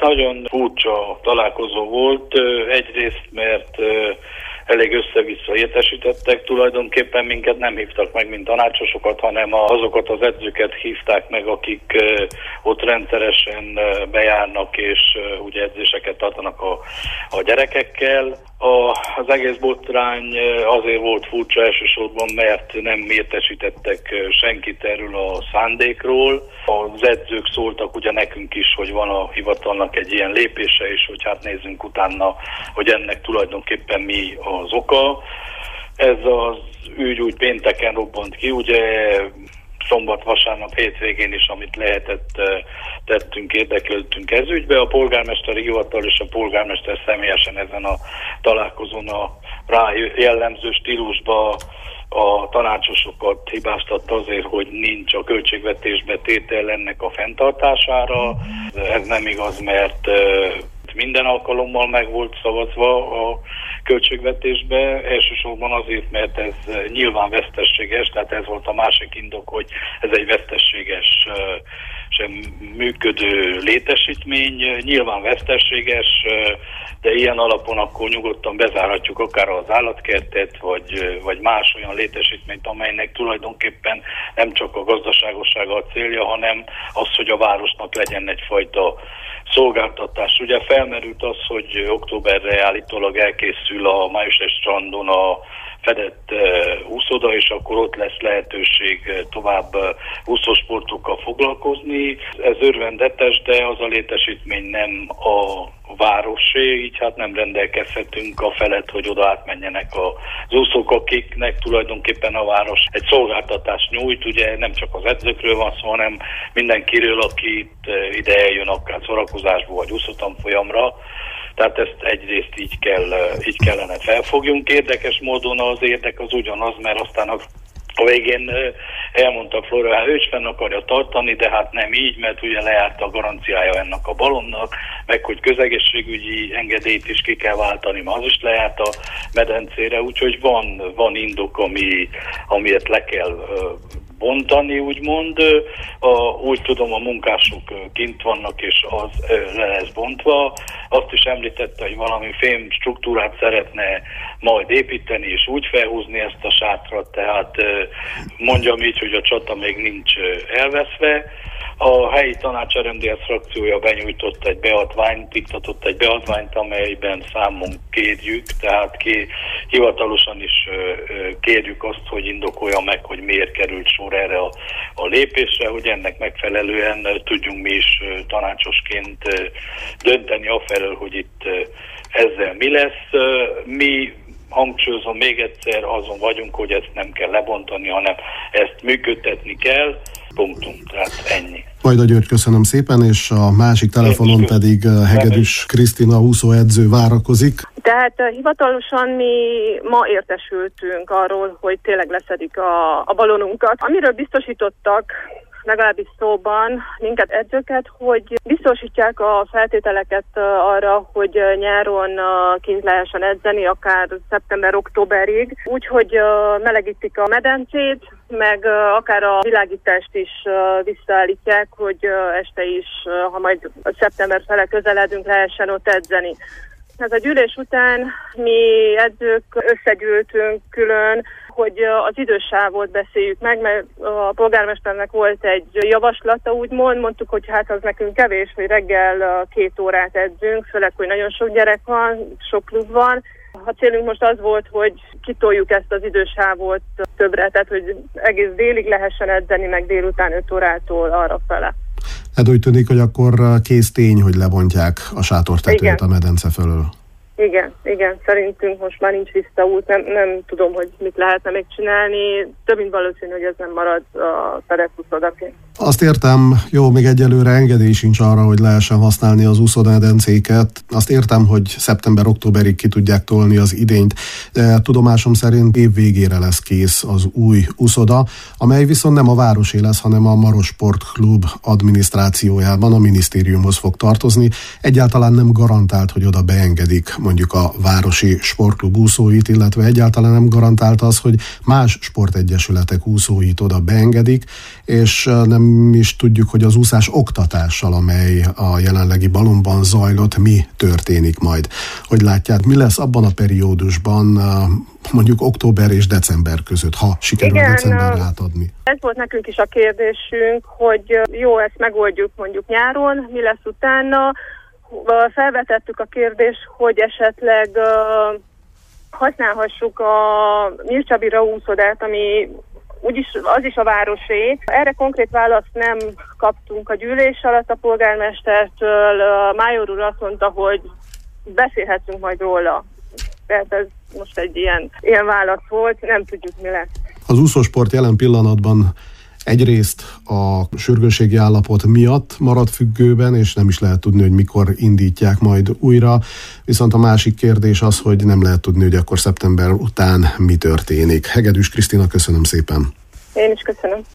Nagyon furcsa találkozó volt, egyrészt, mert elég össze-vissza értesítettek, tulajdonképpen minket nem hívtak meg, mint tanácsosokat, hanem azokat az edzőket hívták meg, akik ott rendszeresen bejárnak, és ugye edzéseket tartanak a gyerekekkel. Az egész botrány azért volt furcsa elsősorban, mert nem értesítettek senkit erről a szándékról. Az edzők szóltak ugye nekünk is, hogy van a hivatalnak egy ilyen lépése, és hogy hát nézzünk utána, hogy ennek tulajdonképpen mi az oka. Ez az ügy úgy pénteken robbant ki, ugye szombat, vasárnap, hétvégén is, amit lehetett, tettünk, érdeklődtünk ez ügybe. A polgármesteri hivatal és a polgármester személyesen ezen a találkozón a rá jellemző stílusba a tanácsosokat hibáztatta azért, hogy nincs a költségvetésbe tétel ennek a fenntartására. Ez nem igaz, mert minden alkalommal meg volt szavazva a költségvetésbe, elsősorban azért, mert ez nyilván veszteséges, tehát ez volt a másik indok, hogy ez egy veszteséges, sem működő létesítmény, nyilván veszteséges, de ilyen alapon akkor nyugodtan bezárhatjuk akár az állatkertet, vagy más olyan létesítményt, amelynek tulajdonképpen nem csak a gazdaságossága a célja, hanem az, hogy a városnak legyen egyfajta szolgáltatás. Ugye felmerült az, hogy októberre állítólag elkészül a Májuses strandon a fedett úszoda, és akkor ott lesz lehetőség tovább úszósportokkal foglalkozni. Ez örvendetes, de az a létesítmény nem a városé, így hát nem rendelkezhetünk a felett, hogy oda átmenjenek az úszók, akiknek tulajdonképpen a város egy szolgáltatást nyújt, ugye nem csak az edzőkről van szó, hanem mindenkiről, aki ide eljön akár szórakozásból vagy úszótanfolyamra. Tehát ezt egyrészt így kellene felfogjunk. Érdekes módon az érdek az ugyanaz, mert aztán a végén elmondta Flora, ő is fenn akarja tartani, de hát nem így, mert ugye lejárt a garanciája ennek a balonnak, meg hogy közegészségügyi engedélyt is ki kell váltani, mert az is lejárt a medencére, úgyhogy van indok, amiért le kell bontani, úgymond. Úgy tudom, a munkások kint vannak, és az le lesz bontva. Azt is említette, hogy valami fém struktúrát szeretne majd építeni, és úgy felhúzni ezt a sátrat, tehát mondjam így, hogy a csata még nincs elveszve. A helyi tanács RMDSZ frakciója benyújtott egy beadványt, iktatott egy beadványt, amelyben számon kérjük, tehát hivatalosan is kérjük azt, hogy indokolja meg, hogy miért került sor erre a lépésre, hogy ennek megfelelően tudjunk mi is tanácsosként dönteni afelől, hogy itt ezzel mi lesz. Mi, hangsúlyozom még egyszer, azon vagyunk, hogy ezt nem kell lebontani, hanem ezt működtetni kell. Punktum, tehát ennyi. Vajda György, köszönöm szépen, és a másik telefonon pedig Hegedűs Krisztina úszóedző várakozik. Tehát hivatalosan mi ma értesültünk arról, hogy tényleg leszedik a balonunkat. Amiről biztosítottak, legalábbis szóban minket edzőket, hogy biztosítják a feltételeket arra, hogy nyáron kint lehessen edzeni, akár szeptember-októberig, úgyhogy melegítik a medencét, meg akár a világítást is visszaállítják, hogy este is, ha majd szeptember fele közeledünk, lehessen ott edzeni. Ez a gyűlés után mi edzők összegyűltünk külön, hogy az idősávot beszéljük meg, mert a polgármesternek volt egy javaslata, úgymond, mondtuk, hogy hát az nekünk kevés, hogy reggel 2 órát edzünk, főleg, hogy nagyon sok gyerek van, sok klub van. A célunk most az volt, hogy kitoljuk ezt az idősávot többre, tehát hogy egész délig lehessen edzeni, meg délután 5 órától arra fele. Hát úgy tűnik, hogy akkor kész tény, hogy lebontják a sátortetőt a medence fölől. Igen, szerintünk most már nincs visszaút, nem tudom, hogy mit lehetne még csinálni, több mint valószínű, hogy ez nem marad a fedett úszodaként. Azt értem, jó, még egyelőre engedély sincs arra, hogy lehessen használni az úszodamedencéket. Azt értem, hogy szeptember-októberig ki tudják tolni az idényt. Tudomásom szerint év végére lesz kész az új úszoda, amely viszont nem a városé lesz, hanem a Maros Sportklub adminisztrációjában a minisztériumhoz fog tartozni. Egyáltalán nem garantált, hogy oda beengedik mondjuk a városi sportklub úszóit, illetve egyáltalán nem garantált az, hogy más sportegyesületek úszóit oda beengedik, és nem nem is tudjuk, hogy az úszás oktatással, amely a jelenlegi Balonban zajlott, mi történik majd. Hogy látják, mi lesz abban a periódusban, mondjuk október és december között, ha sikerül decemberre átadni? Ez volt nekünk is a kérdésünk, hogy jó, ezt megoldjuk mondjuk nyáron, mi lesz utána. Felvetettük a kérdést, hogy esetleg használhassuk a Mircsabira úszodát, ami úgyis az is a városé. Erre konkrét választ nem kaptunk a gyűlés alatt a polgármestertől. Májor úr azt mondta, hogy beszélhetünk majd róla. Tehát ez most egy ilyen válasz volt, nem tudjuk, mi lesz. Az úszósport jelen pillanatban egyrészt a sürgősségi állapot miatt marad függőben, és nem is lehet tudni, hogy mikor indítják majd újra. Viszont a másik kérdés az, hogy nem lehet tudni, hogy akkor szeptember után mi történik. Hegedűs Krisztina, köszönöm szépen. Én is köszönöm.